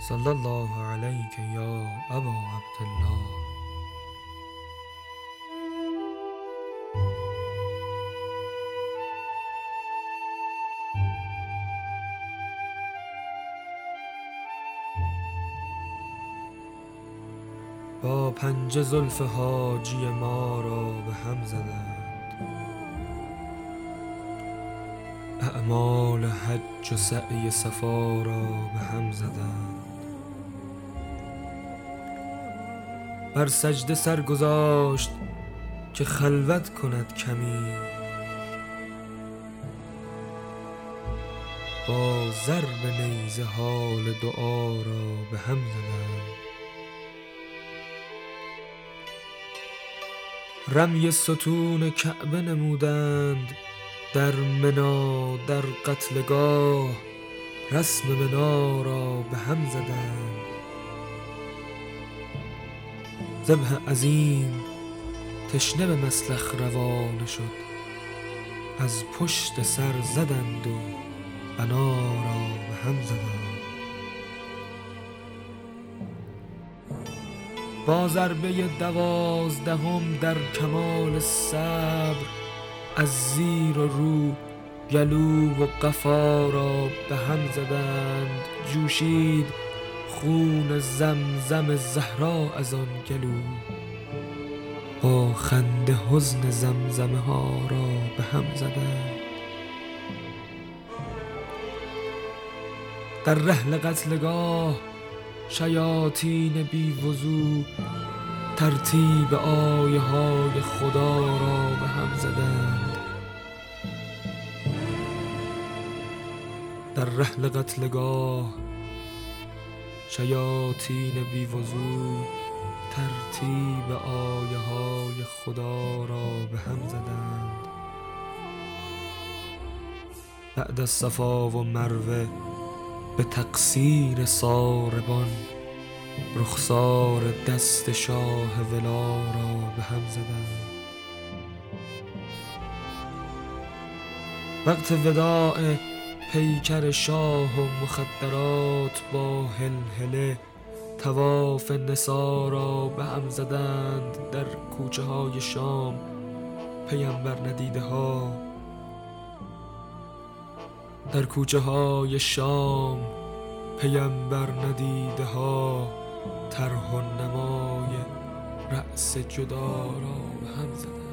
صلی الله علیک یا ابا عبدالله. با پنجه زلف حاجی ما را به هم زدند، اعمال حج و سعی صفا را به هم زدند. بر سجده سر گذاشت که خلوت کند کمی، با ضرب نیزه حال دعا را به هم زدند. رمی ستون کعبه نمودند در منا، در قتلگاه رسم منا را به هم زدند. ذبح عظیم تشنه به مسلخ روانه شد، از پشت سر زدند و بنا را به هم زدند. با ضربه 12 در کمال صبر، از زیر و رو گلو و قفا را به هم زدند. جوشید خون زمزم زهرا از آن گلو، با خنده حزن زمزمه ها را به هم زدند. در رحل قتلگاه شیاطین بی وضو، ترتیب آیه های خدا را به هم زدند. در رحل قتلگاه شیاطین بی وضو، ترتیب آیه های خدا را به هم زدند. بعد از صفا و مروه به تقصیر ساربان، رخسار دست شاه ولا را به هم زدند. وقت وداع پیکر شاه و مخدرات، با هلهله طواف نسا را به هم زدند. در کوچه های شام پیامبر ندیده ها، در کوچه های شام پیامبر ندیده ها، طرح و نمای رأس جدا را به هم زدند.